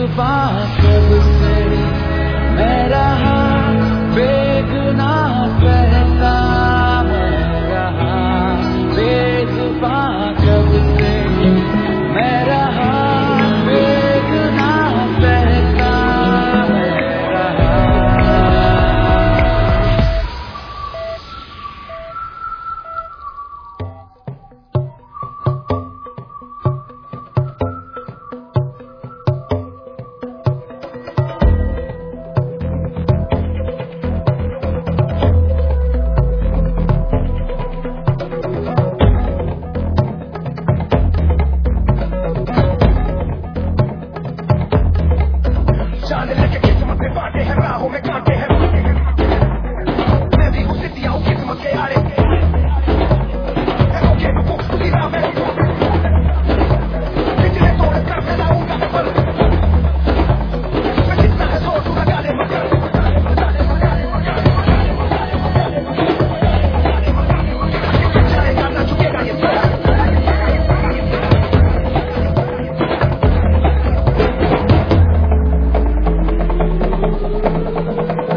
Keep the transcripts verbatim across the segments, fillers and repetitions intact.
बेजुबां कब से मैं रहा बेगुनाह कहता मैं रहा बेजुबां कब से मैं रहा बेगुनाह कहता मैं रहा। जाने लगे किस्मत में बांटे हैं राहों में कांटे हैं मैं भी उसे दिया हूँ किस्मत के आड़े ओके मैं फुक्स खुली राह में पिछले तोड़ कर फैलाऊंगा पर मैं जितना है जोर तू लगा ले मगर जाएगा ना झुकेगा ये सर Thank you.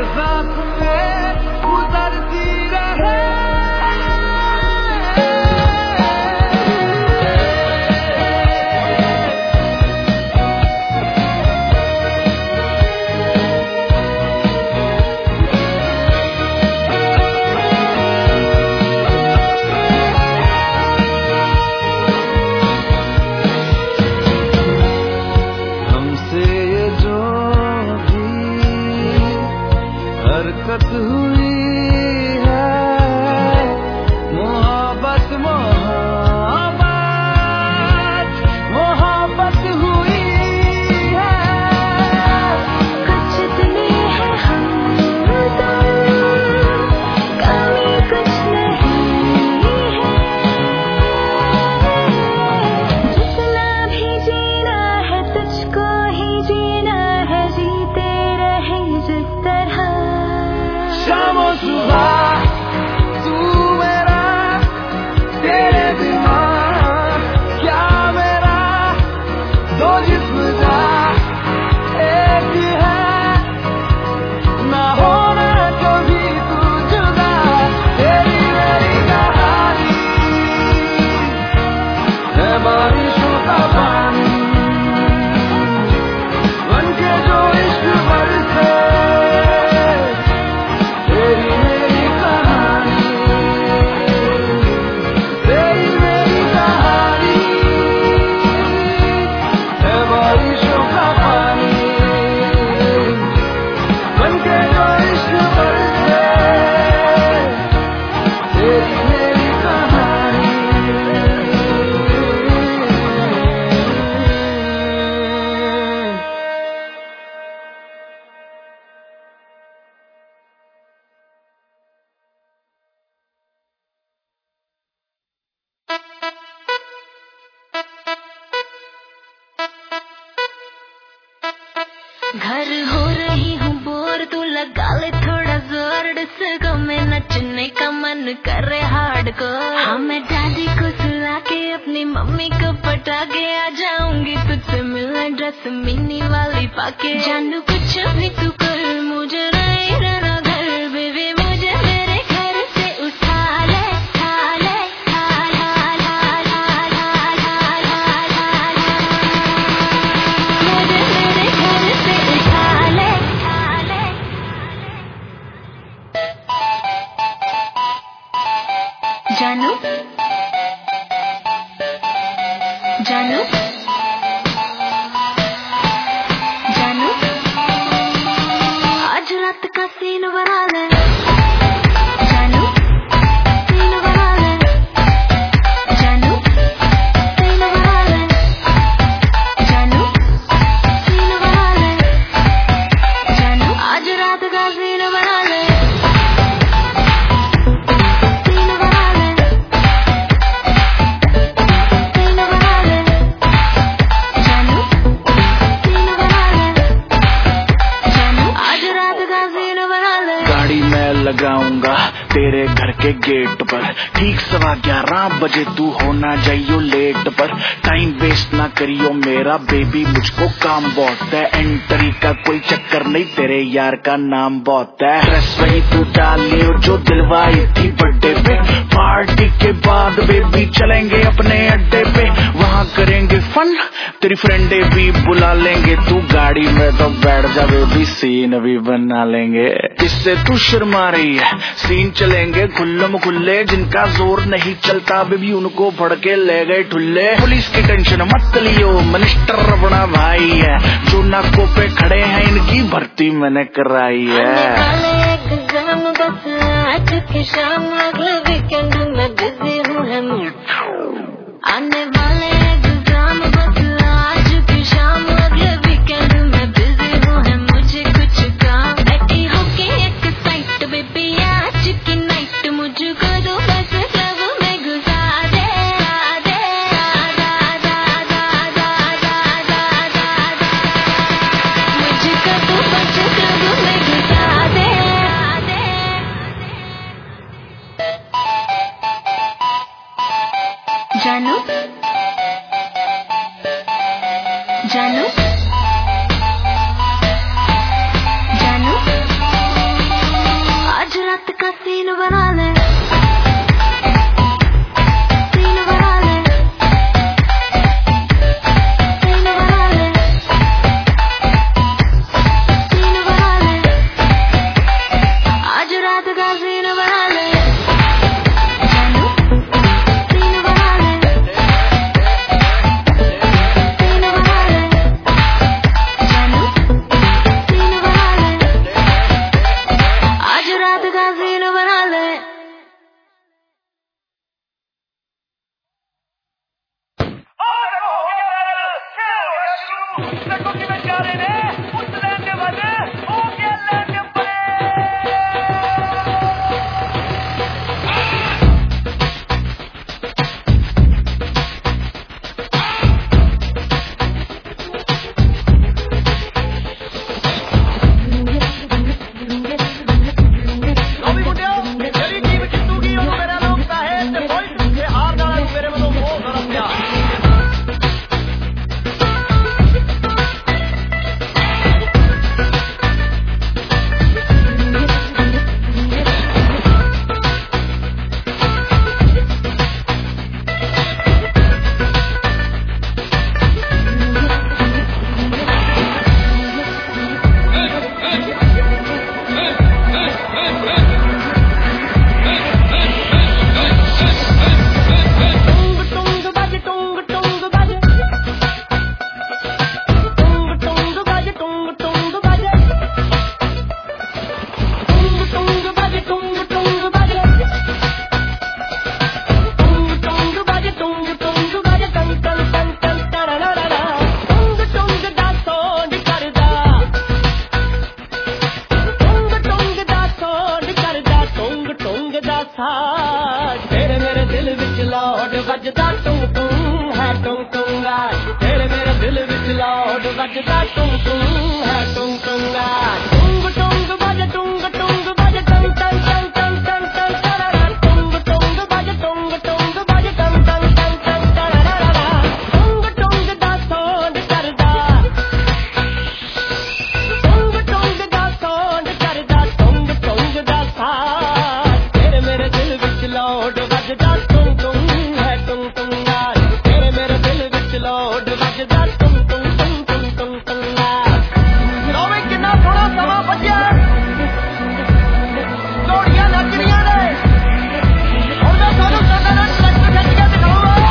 साथ में गुजरती रहे। हरकत हुई है मोहब्बत मोहब्बत मोहब्बत हुई है। कुछ दिले हैं हम तो कमी कुछ नहीं है। जितना भी जीना है तुझको ही जीना है, जीते रहे जिस तरह। शाम और सुबह तू मेरा, तेरे बिना क्या मेरा, दो जिस्म जा एक है, ना होना कभी तू जुदा। तेरी मेरी कहानी है बारिशों का पानी, बनके जो इश्क बरसे। घर हो रही हूँ बोर, तू लगा ले थोड़ा जोर। डिस्को में नचने का मन करे हार्डकोर। हाँ मैं डैडी को सुला के अपनी मम्मी को पटा के आ जाऊंगी तुझसे मिलने, ड्रेस मिनी वाली पाके। जानू कुछ भी तू कर, मुझे नहीं रहना घर। बेबी मुझे मेरे घर से उठा ले, उठा ले, उठा ले, मुझे मेरे घर से उठा ले, उठा ले। जानू जानू जानू आज रात का सीन बना ले। जानू सीन बना ले, जानू सीन बना ले, जानू सीन बना ले, जानू आज रात का सीन बना ले। सीन बना ले, सीन बना ले, जानू सीन बना ले, जानू आज रात का सीन बना ले। गाड़ी मैं लगाऊंगा तेरे घर के गेट पर, ठीक सवा ग्यारह बजे तू होना जाइयो लेट पर। टाइम वेस्ट ना करियो मेरा बेबी, मुझको काम बहुत है। एंट्री का कोई चक्कर नहीं, तेरे यार का नाम बहुत है। ड्रेस वही तू डाल लियो जो दिलवाई थी बर्थडे पे। पार्टी के बाद बेबी चलेंगे अपने अड्डे पे, वहाँ करेंगे फन, तेरी फ्रेंडे भी बुला लेंगे। तू गाड़ी में तो बैठ जा बेबी, सीन भी बना लेंगे। इससे तू शर्मा रही है, सीन चलेंगे खुल्लम खुल्ले। जिनका जोर नहीं चलता बेबी उनको फड़ के ले गए ठुल्ले। पुलिस की टेंशन मत लियो, मिनिस्टर अपना भाई है। जो नाकों पे खड़े हैं इनकी भर्ती मैंने कराई है। एग्जाम बस आज की शाम, अगले वीकेंड में बिजी हूँ है। आने वाले एग्जाम बस आज की शाम, अगले वीकेंड में बिजी हूँ है। मुझे कुछ काम बैठी होके एक साइट बेबी, आज की नाइट मुझको दो बस क्लब में घुसा दे, दे, दा, दा, दा, दा, दा, दा, दा, दा। मुझको दो बस क्लब में घुसा दे, दे। जानू लौट बजदा तुम तुम है तुम तुंगा तेरे मेरे दिल विच लौट बजदा तुम तुम है तुम तुंगा टुंग टुंग बज टुंग टुंग बज टंग टंग टंग टंग टंग टंग तररा टुंग टुंग बज टुंग टुंग बज टंग टंग टंग टंग तररा टुंग टुंग दा सोंड करदा टुंग टुंग दा सोंड करदा टुंग टुंग दा साथ तेरे मेरे दिल विच लौट बजदा तुम तुम है तुम तुंगा तेरे मेरे दिल विच लौट बजदा तुम तुम तुम तुम तुम तुंगा रोवे कितना थोड़ा समा बजा जोड़ियां नचनियां ने और मैं सानू सादा ट्रैक खिंच के दिखाऊंगा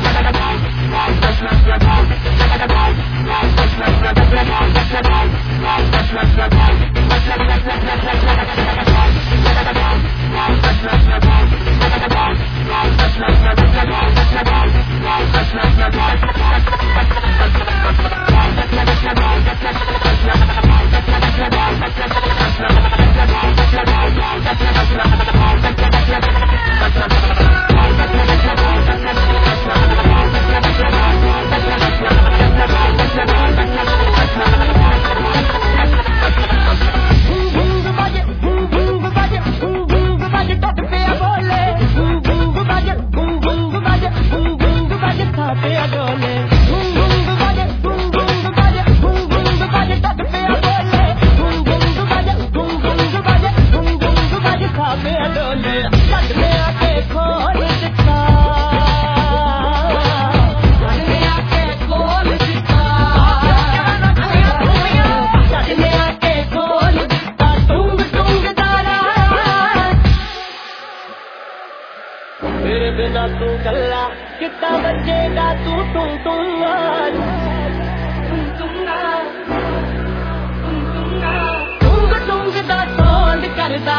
मेरे बिना तू कल्ला कितना बचेगा तू तुम तुंगा तुम तुंगा तुम तुंगा टुंग टुंग दा सोंड करदा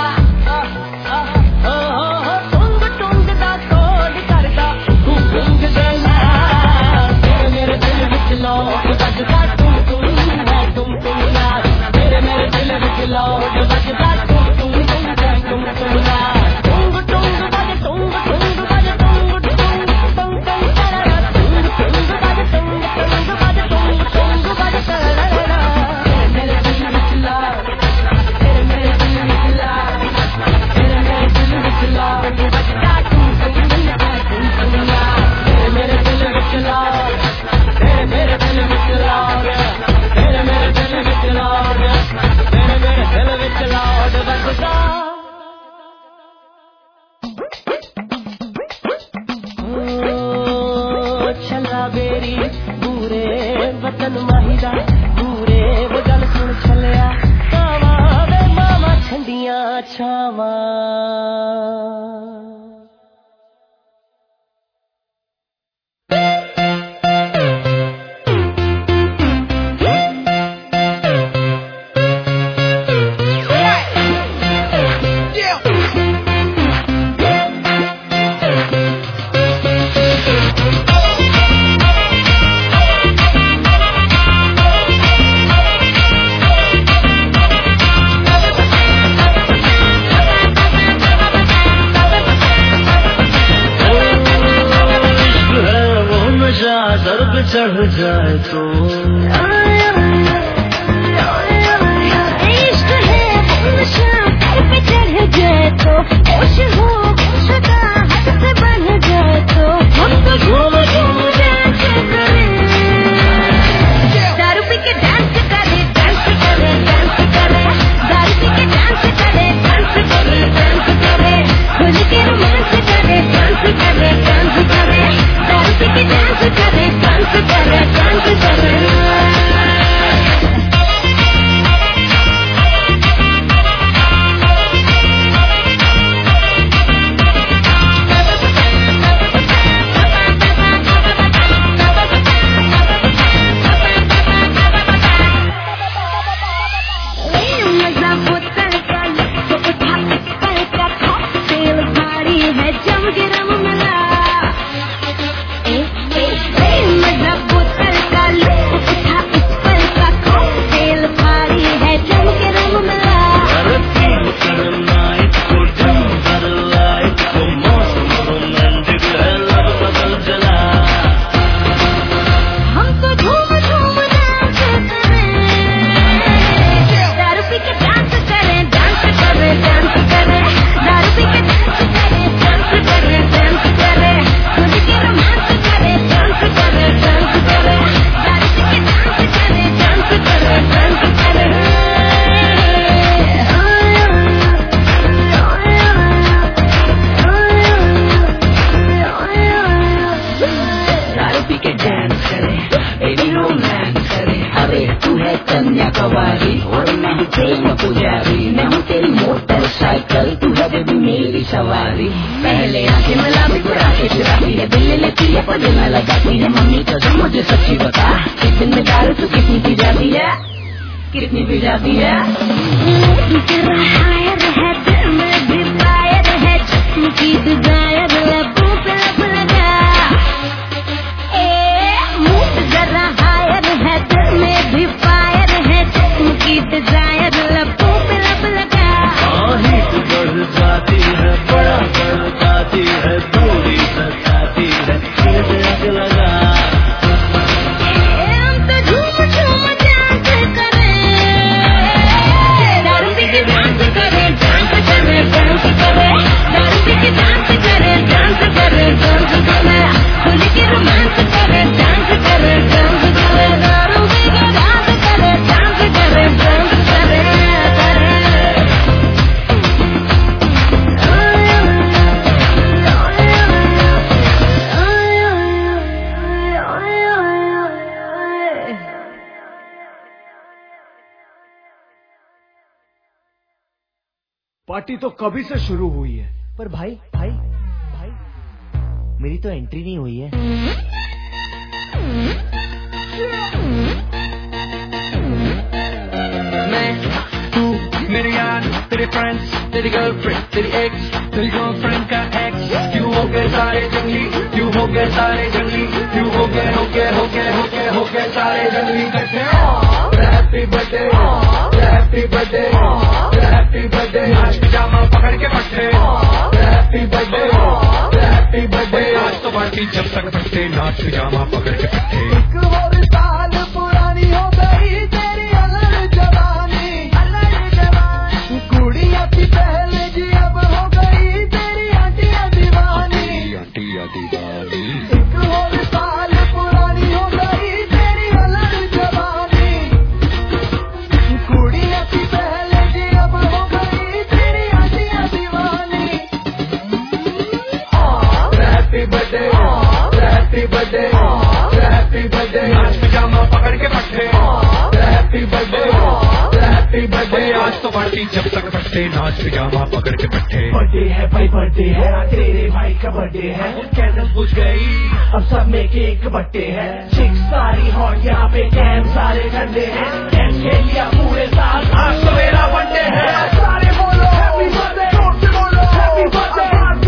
टुंग टुंग दा सोंड करदा तू टुंग देना तेरे मेरे दिल विच लौट बजदा तुम तुम है तुम तुंगा तेरे मेरे दिल विच लौट बजदा तुम तुम है तुम तुंगा टुंग टुंग बज टुंग टुंग बज टुंग टुंग टुंग टुंग तररा टुंग टुंग बज टुंग टुंग बज टुंग टुंग बज तररा मेरे दिल विच लौट तेरे मेरे दिल विच लौट तेरे मेरे दिल विच लौट बजदा तुम तुम है तुम तुंगा तेरे मेरे दिल विच लौट तेरे मेरे दिल विच लौट तेरे मेरे दिल विच लौट तेरे मेरे दिल विच लौट बजदा छला बेरी पूरे वतन माहिदा पूरे वजन सुन छलिया कावा वे मामा ठंडियां छावा दर्द चढ़ जाए तो इश्क है नशा सर पे चढ़ जाए तो होश हो होश का हद से बढ़ जाए तो हम तो झूम झूम डांस करें दारू पी के डांस करे डांस करे डांस करे दारू पी के डांस करे डांस करे डांस करे खुल के रोमांस करे डांस करे डांस करे दारू पी के डांस करे डांस करे डांस करे साइकिल तू है बेबी मेरी सवारी पहले आके मिला भी बुरा के चुराती है दिल लेती है पर दिल लगाती है मम्मी कसम मुझे सच्ची बता एक दिन में दारू तू कितनी पी जाती है कितनी पी जाती है हायर है दिल में भी फायर है जिस्म की डिजायर लबों पे लब लगा ए मूड जरा हायर है दिल में भी फायर है जिस्म की डिजायर लबों पे लब लगा हीट बढ़ जाती है बड़ा बढ़ जाती है पूरी सताती है आग लगा हम तो झूम झूम डांस करें दारू पी के डांस करें डांस करें डांस करें दारू पी के डांस करें डांस करें डांस करें खुल के रोमांस करें डांस करें डांस करें दारू पी के डांस करें डांस करें डांस करें पार्टी तो कभी से शुरू हुई है पर भाई भाई भाई मेरी तो एंट्री नहीं हुई है। मैं तू मेरे यार तेरे फ्रेंड्स तेरी गर्लफ्रेंड तेरी एक्स तेरी गर्लफ्रेंड का एक्स क्यों हो गए सारे जंगली क्यों हो गए सारे जंगली क्यों हो गए हो गए हो गए हो गए हो गए सारे जंगली इकट्ठे happy birthday happy birthday happy birthday आज पिजामा पकड़ के पट्टे हैप्पी बर्थडे हैप्पी बर्थडे आज तो पार्टी जब तक पट्टे नाच पिजामा पकड़ के पट्टे एक और साल पुरानी हो गई तेरी अलग जवानी अलग जवानी कुड़िया थी पहले जी अब हो गई तेरी आंटिया दीवानी आंटिया दीवानी एक और साल पुरानी हो गई तेरी अलग जवानी कुड़िया थी पहले जी अब हो गई तेरी आंटिया दीवानी happy birthday happy birthday happy birthday आज पिजामा पकड़ के पट्टे हैप्पी बर्थडे हैप्पी बर्थडे आज तो पार्टी जब तक पट्टे नाच पिजामा पकड़ के पट्टे बर्थडे है भाई बर्थडे है तेरे भाई का बर्थडे है कैंडल बुझ गई अब सब में केक बट्टे है चिक सारी हॉट यहाँ पे कैम सारे ठंडे हैं कैम खेल लिया पूरे साल आज तो मेरा बर्थडे है सारे बोलो हैप्पी बर्थडे जोर से बोलो हैप्पी बर्थडे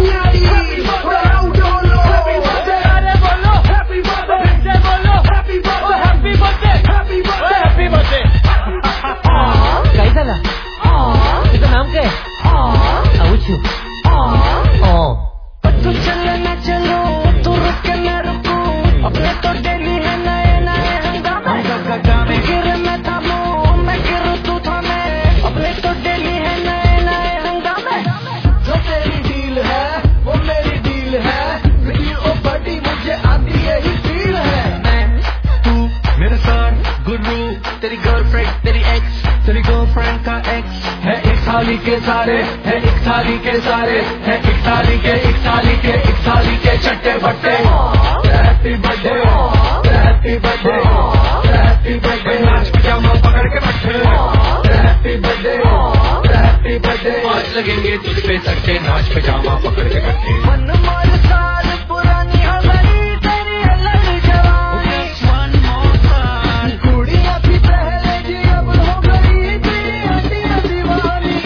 इसका नाम क्या है? आउचू। तू चले न चलो तू रुक के मैं रुकूं अपने तो डेली है नए नए हंगामे गिर मैं थामूं मैं गिरूं तू थामे अपने तो डेली है नए नए हंगामे जो तेरी डील है वो मेरी डील है वीडियो बड़ी मुझे आती यही फील है मैं तू मेरे साथ गुरु तेरी गर्लफ्रेंड तेरी एक्स तेरी गर्लफ्रेंड का एक्स है एक थाली के सारे है एक थाली के सारे है एक थाली के एक थाली के एक थाली के चट्टे बट्टे happy birthday happy birthday happy birthday नाच पिजामा पकड़ के बैठे हैप्पी बर्थडे हैप्पी बर्थडे आज लगेंगे तुझ पे सट्टे नाच पिजामा पकड़ के बैठे मन मोर साल पुरानी हो गई तेरी अलग जवानी कुड़िया थी पहले जी अब हो गई तेरी आंटिया दीवानी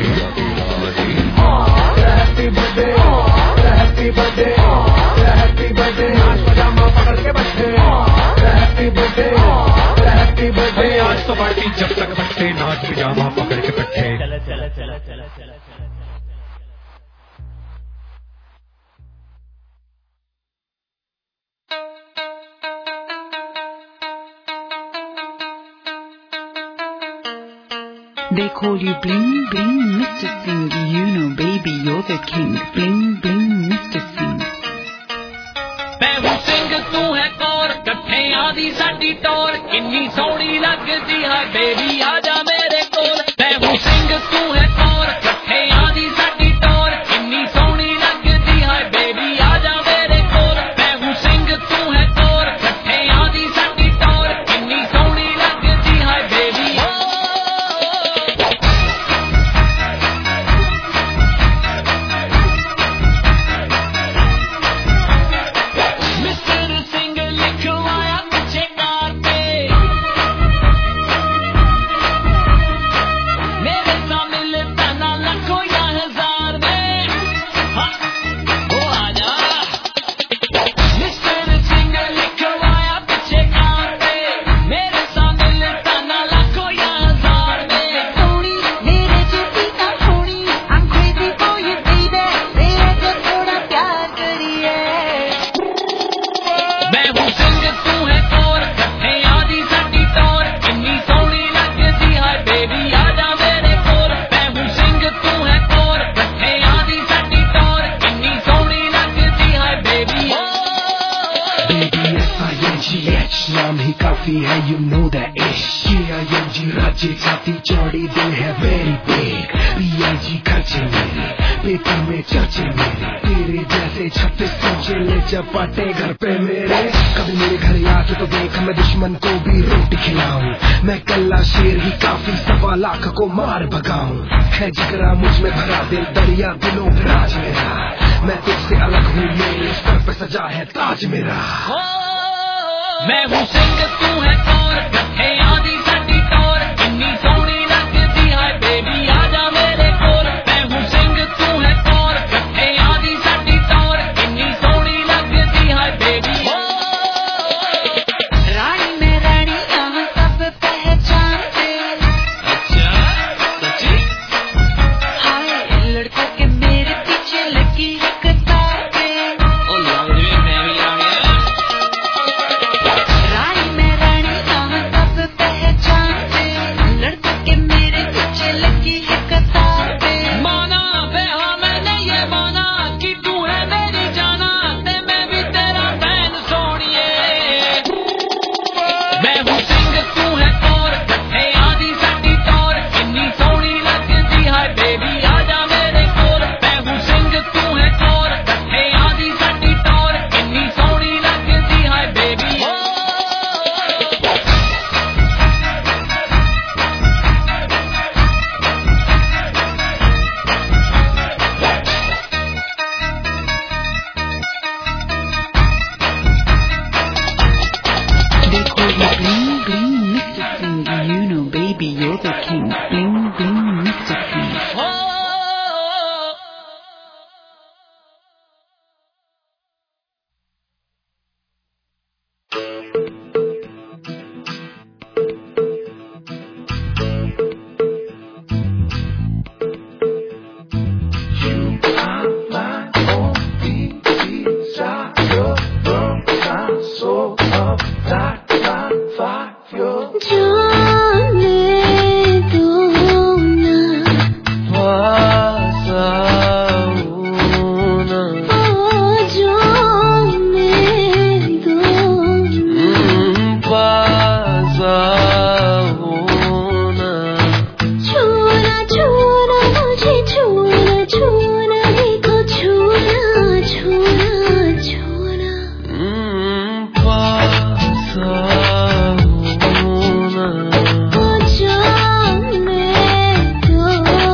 happy birthday happy birthday happy birthday आज पजामा पकड़ के बैठे हैप्पी बर्थडे हैप्पी बर्थडे आज तो पार्टी जब तक बैठे नाच पिजामा पकड़ के बैठे चला चला चला चला चला They call you bling bling Mister Singh, you know baby you're the king, bling bling Mister Singh. मैं हूँ सिंह तू है कौर कट्ठे आदि साडी टोर किन्नी सोहनी लगदी है बेबी आजा मेरे कोल मैं हूँ सिंह तू है कौर कट्ठे आदि साडी टोर किन्नी सोहनी लगदी है बेबी आजा मेरे कोल मैं हूँ सिंह तू है कौर कट्ठे आदि साडी टोर किन्नी सोहनी लगदी है बेबी काफी है, you know that ish. ये जी राज्य छाती चौड़ी दिल है very big. पी खर्चे मेरे पेपर में चर्चे मेरे, तेरे जैसे छत्तीस सोचे ले चपाटे घर पे मेरे। कभी मेरे घर आके तो देख मैं दुश्मन को भी रोटी खिलाऊं, मैं कल्ला शेर ही काफी सवा लाख को मार भगाऊं। है जिगरा मुझ में भरा दिल दरिया दिलों पे राज मेरा, मैं तुझसे अलग हूँ मेरे सर पे सजा है ताज मेरा। मैं हूँ सिंह तू है कौर, कट्ठे आदि साडी टोर, किन्नी सोहनी लगदी है बेबी आजा मेरे कोल। मैं हूँ सिंह तू है कौर, कट्ठे आदि साडी टोर, किन्नी सोहनी लगदी है बेबी। रानी में रानी यहाँ सब पहचानते। अच्छा सच्ची? हाय लड़कों के मेरे पीछे लगी है कतार पे। ओ लौंडे मैं भी आ गया। रानी में रानी यहाँ सब पहचानते, लड़कों के मेरे पीछे लगी है कतार पे। माना बेहा मैंने ये माना कि तू है मेरी जाना, ते मैं भी तेरा बहन सोनिए। मैं हूँ सिंह तू है कौर, कट्ठे आदि साडी टोर, किन्नी सोहनी लगदी है बेबी आजा मेरे कोल। मैं हूँ सिंह तू है कौर, कट्ठे आदि साडी टोर, किन्नी सोहनी लगदी है baby. They call you bling bling Mister Singh. You know, baby, you're the king. Bling bling Mister Singh. जाने दो ना, ओ जाने दो ना। छूना छूना मुझे छूना छूना देखो छूना छूना छूना। ओ जाने दो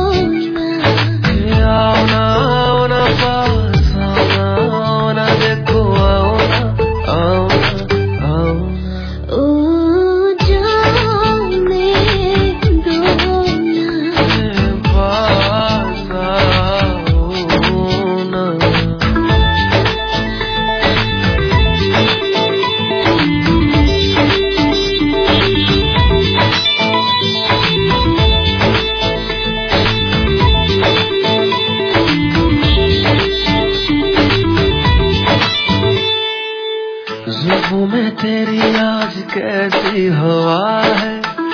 ना, ओ जाने दो जुल्फों में तेरी आज कैसी हवा है,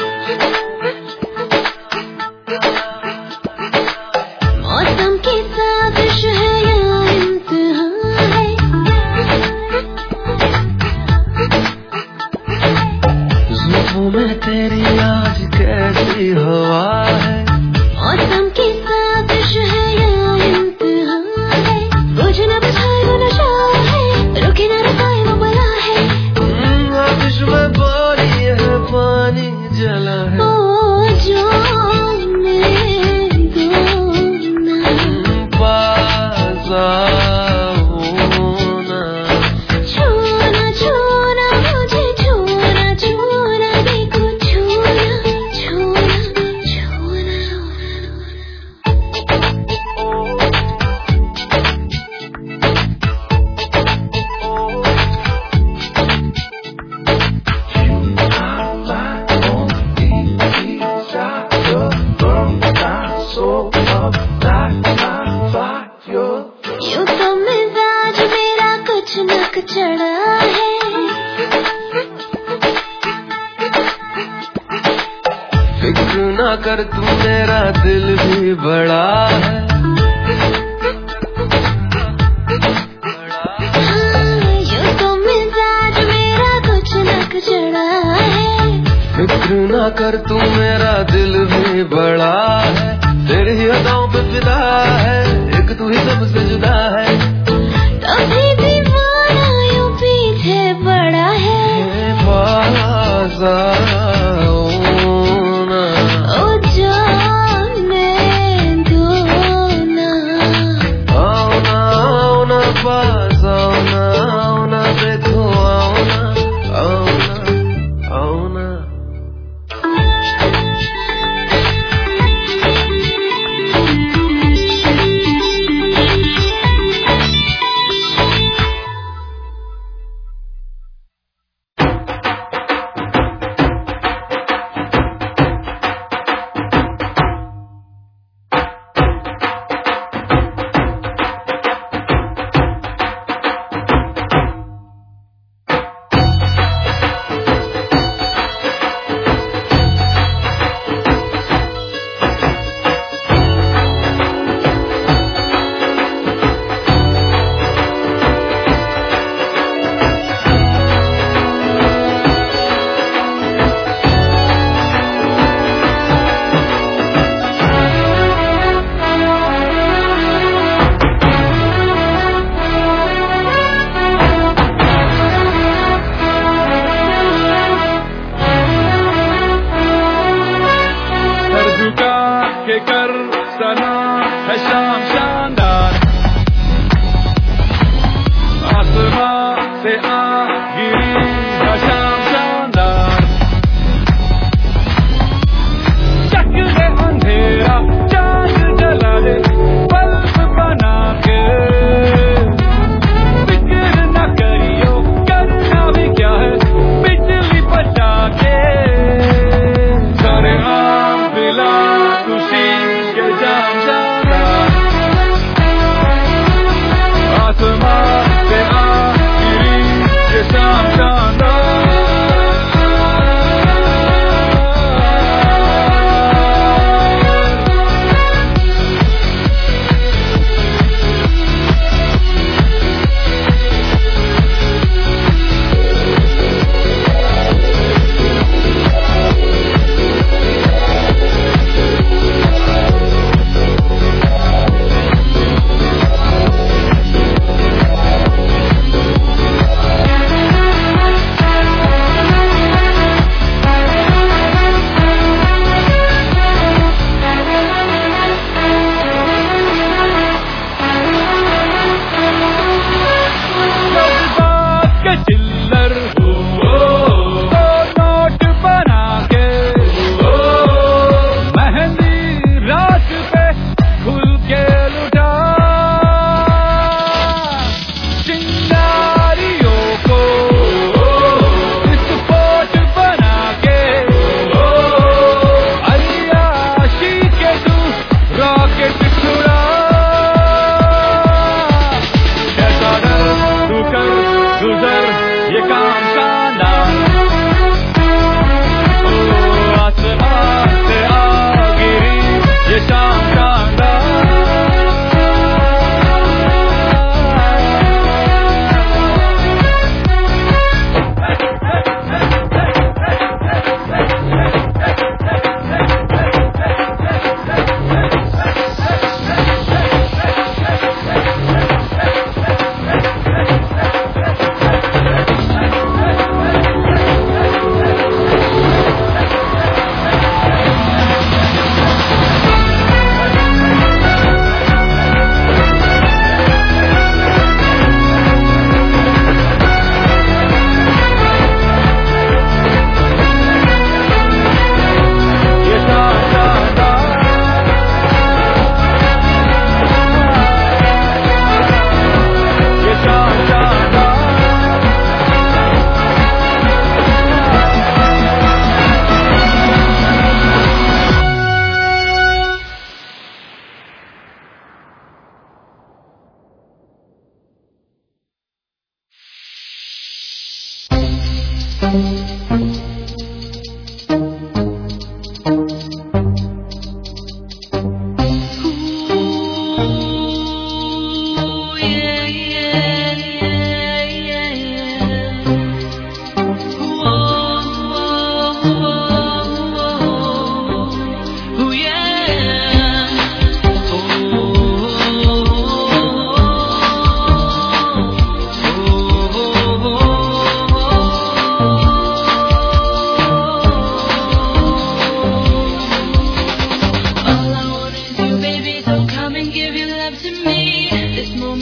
मौसम की साजिश है या इम्तिहान है। जुल्फों में तेरी आज कैसी हवा है, मौसम की साजिश है या इम्तिहान है। कुछ न बचाए वो नशा है, रुके न रुकाए वो बला है। आतिश में पानी है पानी जला है। ओ जाने दो ना, पास आओ ना। छूना छूना मुझे छूना छूना देखो छूना छूना छूना। यूं तो मिजाज मेरा कुछ नक चढ़ा है, फिक्र ना कर तू मेरा दिल भी बड़ा है। हाँ, यूं तो मिजाज मेरा कुछ नक चढ़ा है। कर तू मेरा दिल भी बड़ा है, तेरी ही अदाओं पे फिदा है, एक तू ही सबसे जुदा है। कभी दीवाना यूं पीछे पड़ा है, पास आओ ना, ओ जाने दो ना, आओ ना आओ ना पास आओ ना, आओ ना देखो आओ ना, आओ ना आओ ना। के कर सना है शाम शानदार, आसमां से आ गिरी है शाम शानदार, चकले अंधेरा चांद जला दे बल्ब बना के, फिक्र न करियो करना भी क्या है बिजली बचा के, सारे आम दिला खुशी के जाम शानदार।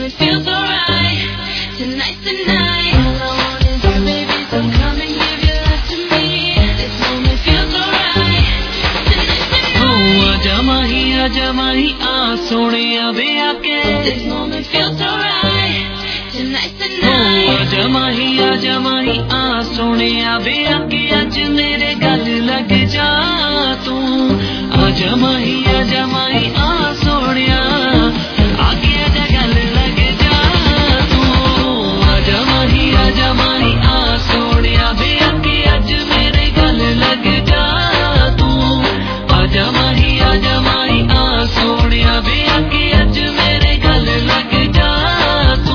moment feels alright. Tonight's the night. All I want is you, baby, so come and give your love to me. This moment feels alright. Tonight's the night. Oh, आजा माही, आजा माही, आ सोने आवे आके. This moment feels alright. Tonight's the night. Oh, आजा माही, आजा माही, आ सोने आवे आके. आज मेरे गल लग जा तू. आजा माही, आजा माही, आ सोनिया. आगे आजा गल लग जा तू. आजा माही, आजा माही, आ सोनिया वे आके. आज मेरे गल लग जा तू. आजा माही, आजा माही, आ सोनिया वे आके. आज मेरे गल लग जा तू.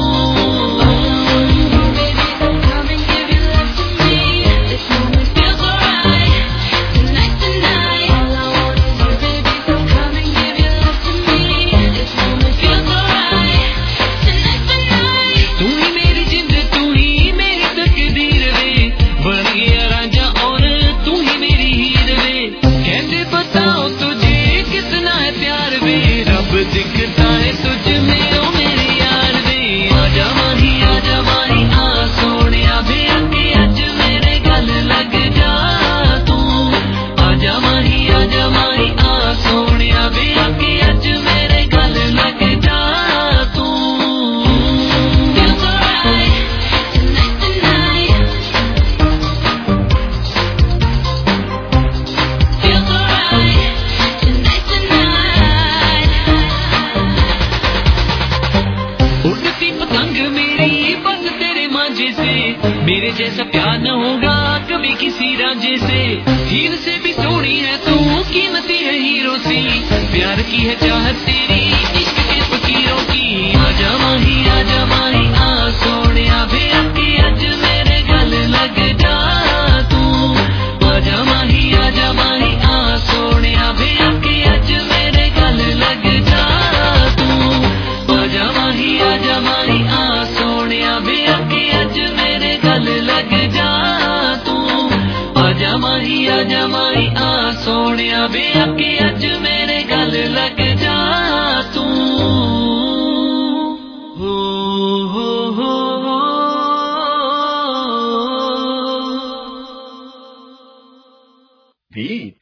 Baby, so come and give your love to me. This moment feels alright. Tonight's the night. All I want is you, baby, so come and give your love to me. This moment feels alright. Tonight's the night. तू ही मेरी जिंद, तू ही मेरी तकदीर वे. बन गया राजा और तू ही मेरी हीर वे. कैसे बताओ तुझे कितना है प्यार वे. रब दिखता है तुझ में ओ मेरे यार वे. आजा माही, आजा माही, आ सोनिया वे आके. आज मेरे गल लग जा तू. आजा माही, आजा माही, आ सोनिया वे आके. आज मेरे गल लग जा तू. Feels alright. Tonight's the night. Feels alright. Tonight's the night. उड़ती पतंग मेरी बस तेरे मांझे से. मेरे जैसा प्यार न होगा कभी किसी रांझे से. हीर से भी सोनी है तू, कीमती है हीरो सी. प्यार की है चाहत तेरी, इश्क के फकीरों की. आजा माही, आजा माही, आ सोनिया वे आके. आज मेरे गल लग जा तू. आजा माही, आजा माही, आ सोनिया वे आके. आज मेरे गल लग जा तू. आजा माही, आजा माही, आ सोनिया वे आके. आज मेरे गल लग जा तू. आजा माही, आजा माही, आ सोनिया वे आके. आज मेरे गल लग जा तू. हो हो हो हो. Beat.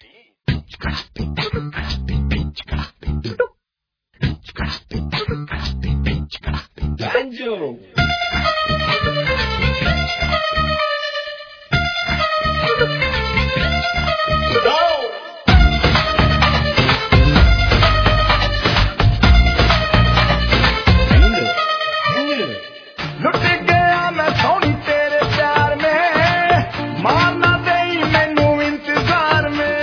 Banjo. लुट गया मैं सोनी तेरे प्यार में. मारना देई मैनू इंतजार में.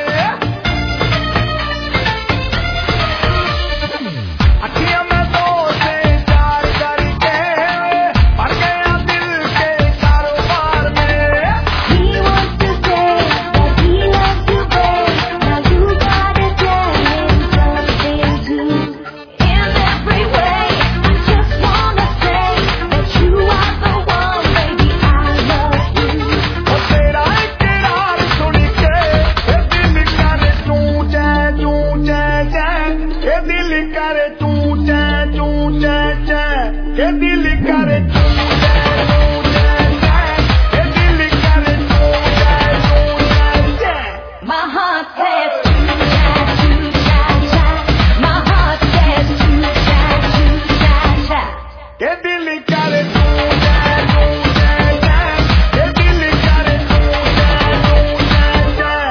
अखियां में दो से चार करके पड़ गया दिल के कारोबार में. He wants to say that he loves you, babe. Now you gotta tell him something too. In every way, I just wanna say that you are the one, baby. I love you. ओ तेरा इकरार सुन के ये दिल करे तू जै तू जै जै. ये दिल करे तू जै तू जै जै. ये दिल करे तू जै तू जै जै. ये दिल करे तू जै तू जै जै. My heart says choo cha choo cha cha. My heart says choo cha choo cha cha. ये दिल करे तू जै तू जै जै. ये दिल करे तू जै तू जै जै.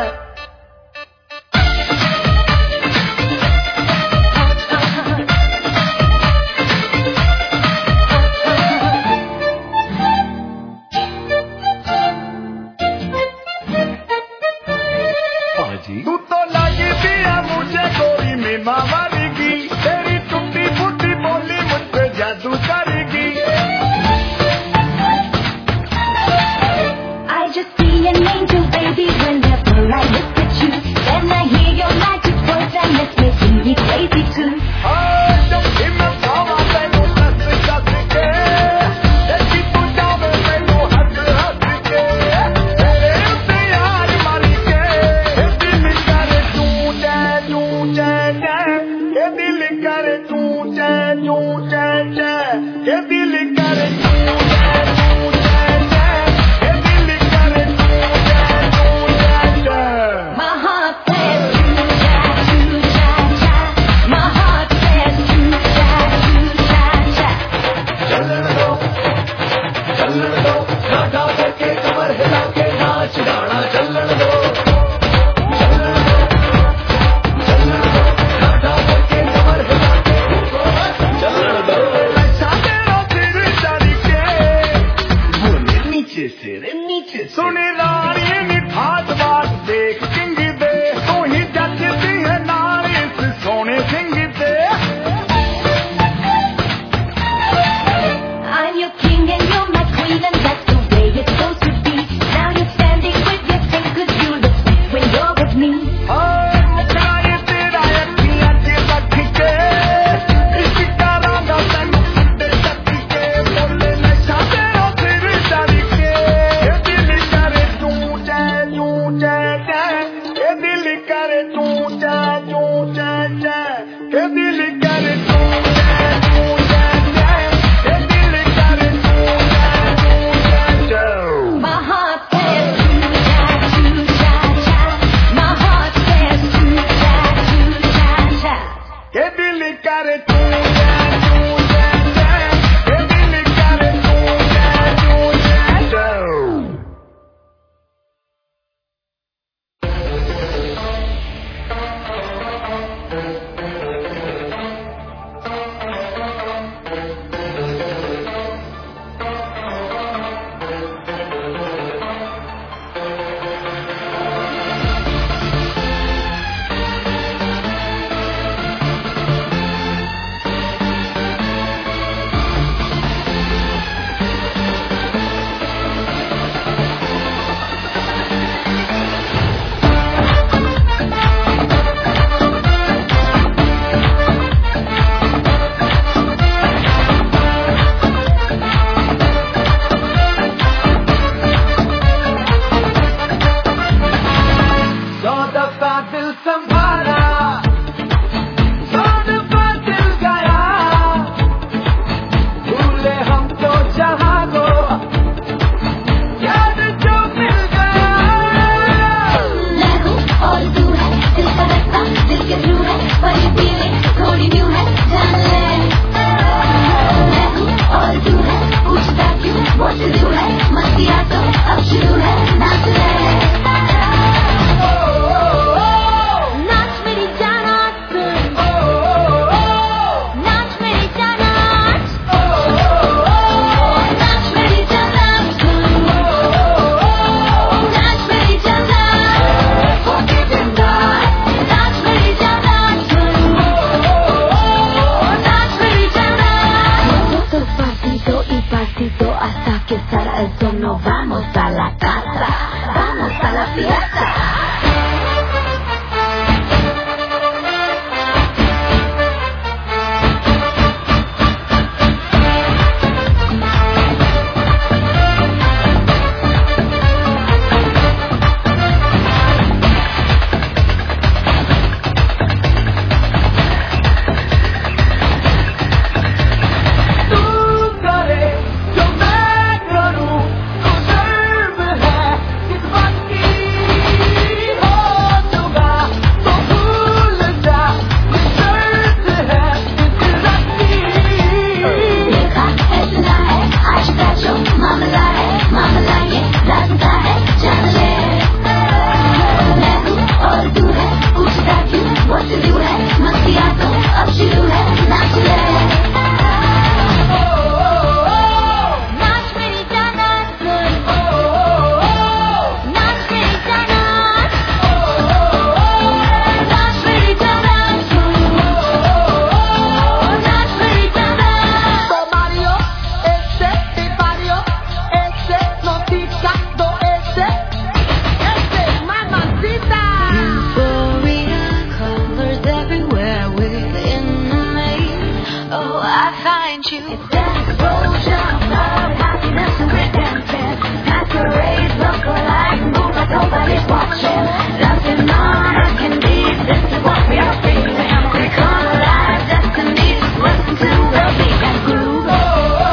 पाजी. तू तो लगी दिया मुझे गोरी में मावारेगी. तेरी टूटी फूटी बोली मुझ पे जादू करेगी. I just see an angel, baby, whenever I look at you. Then I hear your magic voice and it's making me crazy too. हाय जब भी मैं पावा तैनू हंस हंस के. देखी तू जावे मैनू हंस हंस के. तेरे उत्ते यार मारी के. ये दिल करे तू जै तू जै जै. ये दिल करे तू जै तू जै जै. Come alive, destiny, listen to the beat and groove.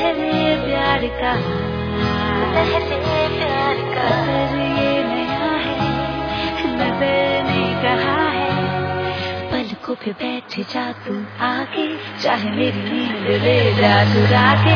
पहले प्यार का पहले प्यार का असर ये नया है, नजर ने कहा है पलकों पे बैठ जा तू आके, चाहे मेरी नींद ले जा चुरा के।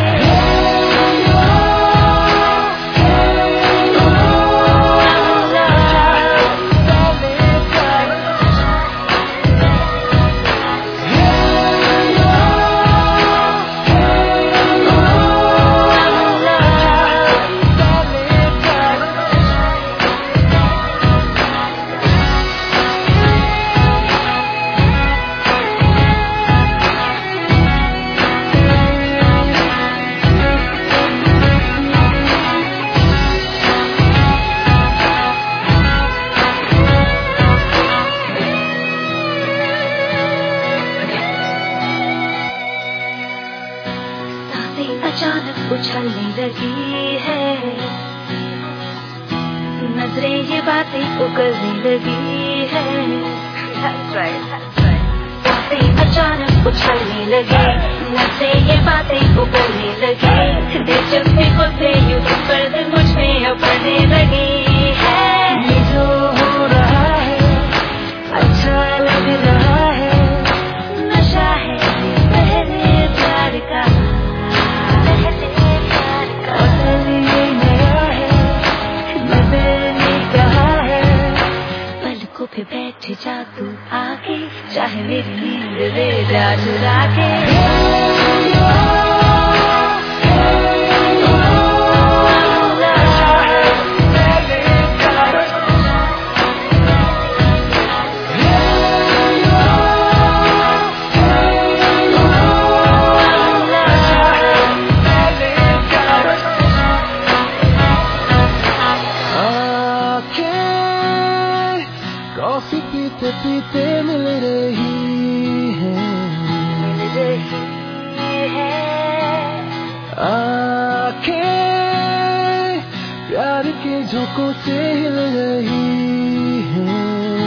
अचानक उछलने लगी है, नजरें ये बातें उगलने लगी है। सांसें अचानक उछलने लगी, नजरें ये बातें उगलने लगी। दिलचस्पी खुद से यूं पर्दे मुझ में पड़ने लगी है। ये जो हो रहा है अच्छा लग रहा है, नशा है पहले प्यार का पे बैठ जा तू आके, चाहे मेरी नींद ले जा चुरा के। कॉफी पीते पीते मिल रही है, मिल रही है आंखें प्यार के झोंकों से हिल रही है।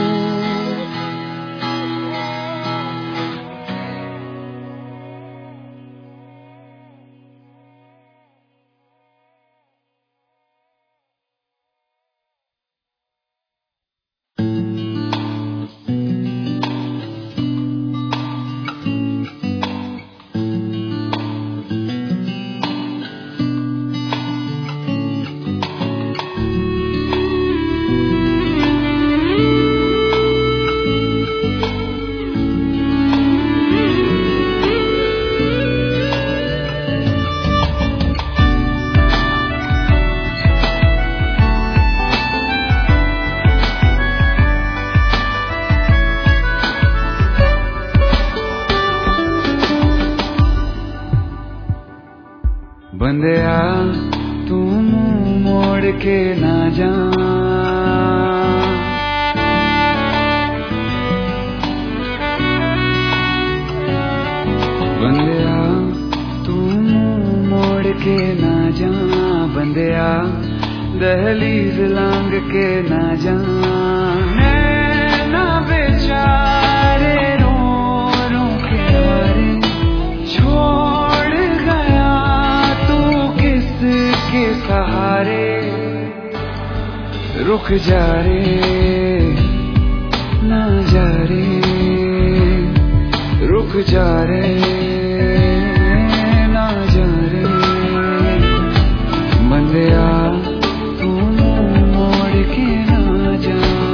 बंदिया तू मुंह मोड़ के ना जा, बंदिया तू मुंह मोड़ के ना जा, बंदिया दहलीज लांग के ना जा। नैना बेचारे रो रो के मारे छोड़ गया तू किसके सहारे। रुक जा रे ना जा रे, रुक जा रे ना जा रे, बंदिया तू मुंह मोड़ के ना जा।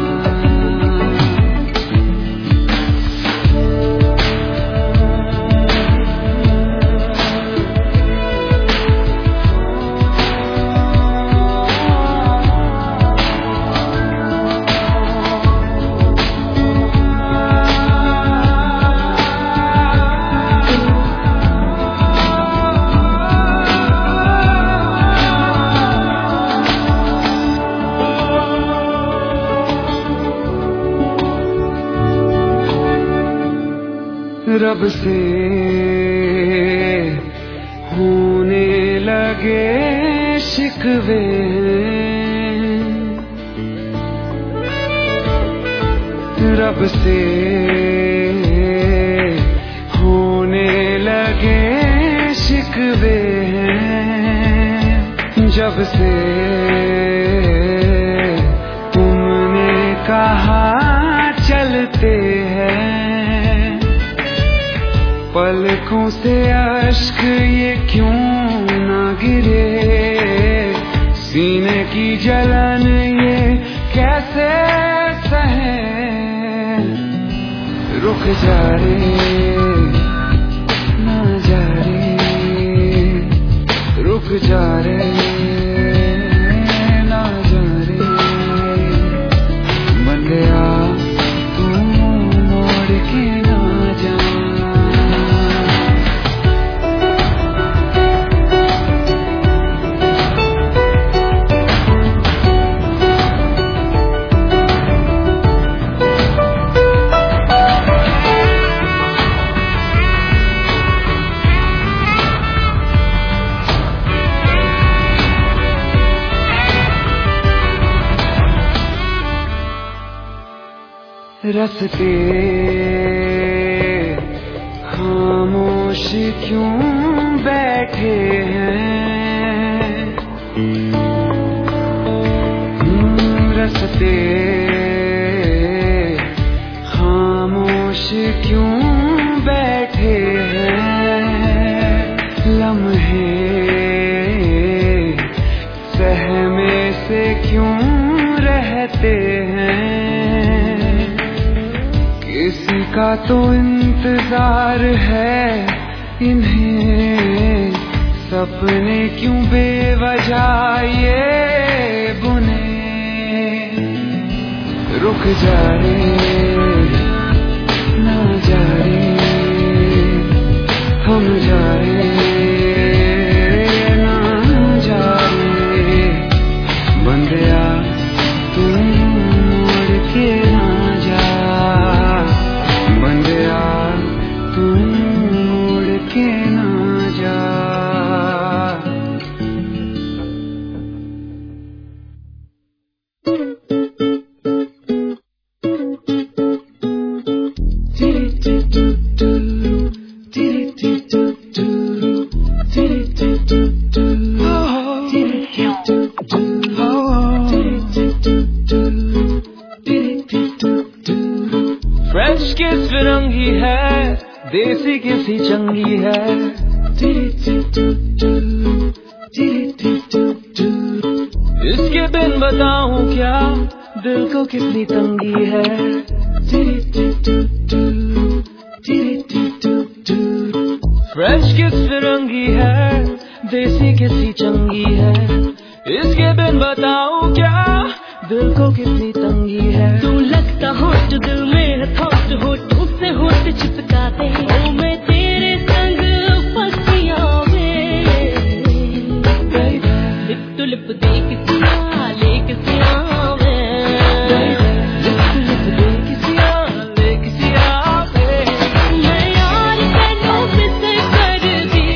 रब से होने लगे शिकवे, रब से होने लगे शिकवे। शिकवे हैं जब से तुमने कहा चलते हैं। पलकों से अश्क ये क्यों ना गिरे, सीने की जलन ये कैसे सहे। रुक जा रे ना जा रे, रुक जा रे ना जा रे, बंदिया तू मोड़ के ना जा। रस्ते खामोश क्यों बैठे हैं, रस्ते खामोश क्यों बैठे हैं। लम्हे सहमे से क्यों रहते हैं। किसी का तो इंतजार है इन्हें, सपने क्यों बेवजह ये बुने। रुक जा रे ना जा रे, हम जा रे ना जा रे, बंदिया तू मोड़ के ना जा, बंदिया तू मोड़ के ना जा। फ्रेंच किस फिरंगी है, देसी किसी चंगी है। इसके बिन बताऊं क्या, दिल को कितनी तंगी है। फ्रेंच किस फिरंगी है, देसी किसी चंगी है। इसके बिन बताऊं क्या, दिल को कितनी तंगी है। तू लगता होठ दिल में थोट, होठों से होठ चिपका दे, ओ मैं तेरे संग फंसिया वे। लिप टू लिप दे किसिया ले किसिया वे, लिप टू लिप दे किसिया ले किसिया वे। मैं यार तेनों मिस कर दी,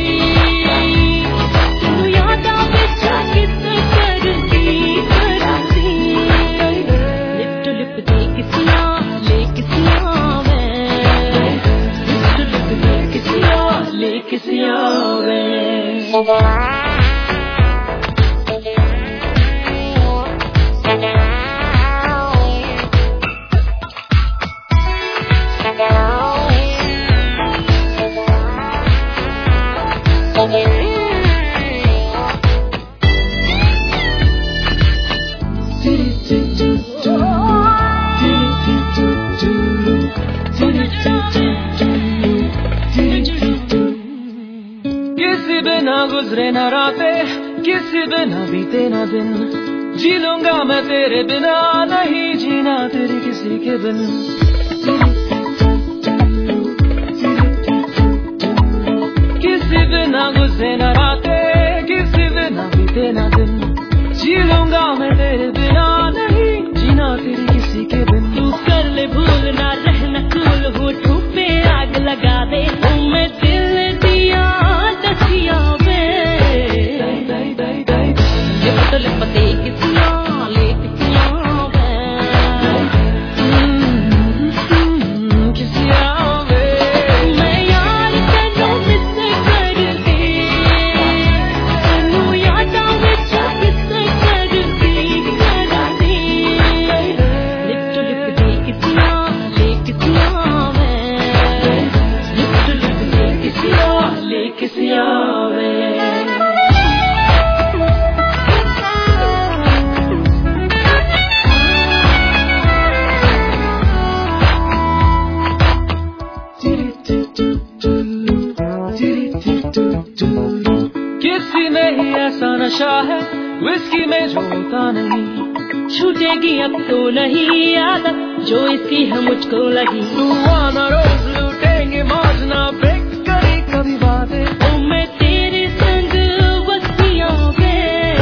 तू याद आवे जा किस कर दी कर दी। लिप टू लिप दे किसिया ले किसिया वे, लिप टू लिप दे किसिया ले किसिया वे। किसी बिना गुजरे न रातें, किसी बिना बीते न दिन। जी लूंगा मैं तेरे बिना, नहीं जीना तेरे किसी के बिन। किसी बिना गुजरे न रातें, किसी बिना बीते न दिन। जी लूंगा मैं तेरे बिना, नहीं जीना तेरे किसी के बिन। तू कर ले भूल ना रहना कूल, होठों पे आग लगा दे, ओ मैं दिल दिया दसिया वे। लिप लिप दे किसिया ले किसिया वे, किसिया वे। मैं यार तेनों मिस कर दी, में ही ऐसा नशा है विस्की में जो होता नहीं, छूटेगी अब तो नहीं आदत जो इसकी है मुझको लगी। तू आना रोज लूटेंगे मौज ना ब्रेक करी कभी बातें, ओ मैं तेरे संग बस्तियों पे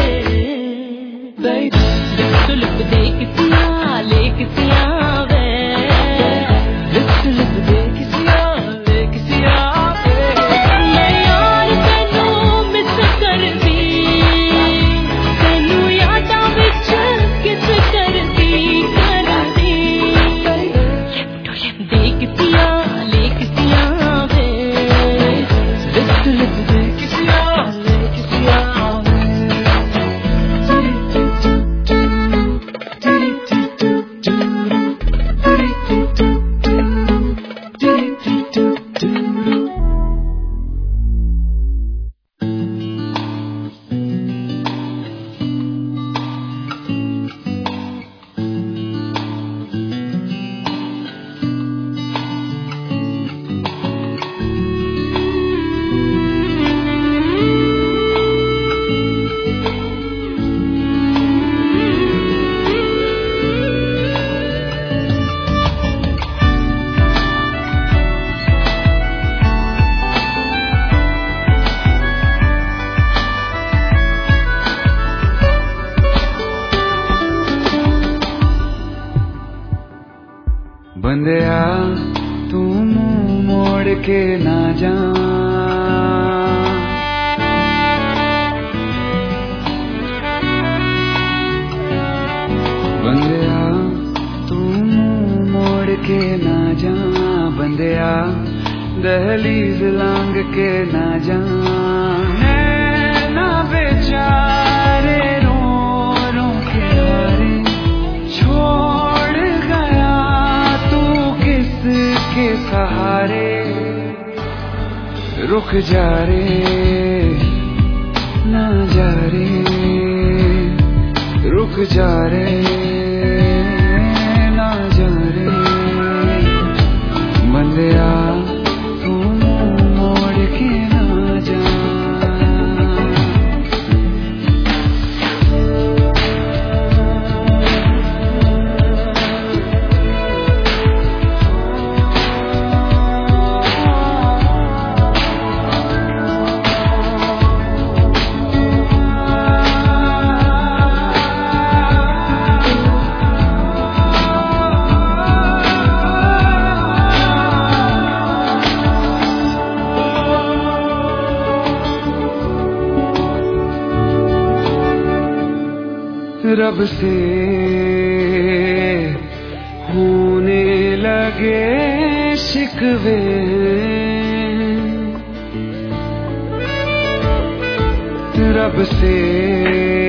लिफ्ट लिफ्ट दे किसिया ले किसिया वे, लिफ्ट लिफ्ट दे किसिया ले किसिया वे। मैं यार तेनू मिस करदी, तेनू यादां विच किस करदी करदी, लिफ्ट लिफ्ट दे किसिया ले किसिया वे, लिफ्ट लिफ्ट दे किसिया ले किसिया वे। बंदिया तू मुंह मोड़ के ना जा, बंदिया तू मुंह मोड़ के ना जा, बंदिया दहलीज लांग के ना जा। नैना बेचारे रो रो के हारे छोड़ गया तू किसके सहारे, रुक जा रे ना जा रे, रुक जा रे ना जा रे, बंदिया तू मुंह मोड़ के ना जा। रब से होने लगे शिकवे, रब से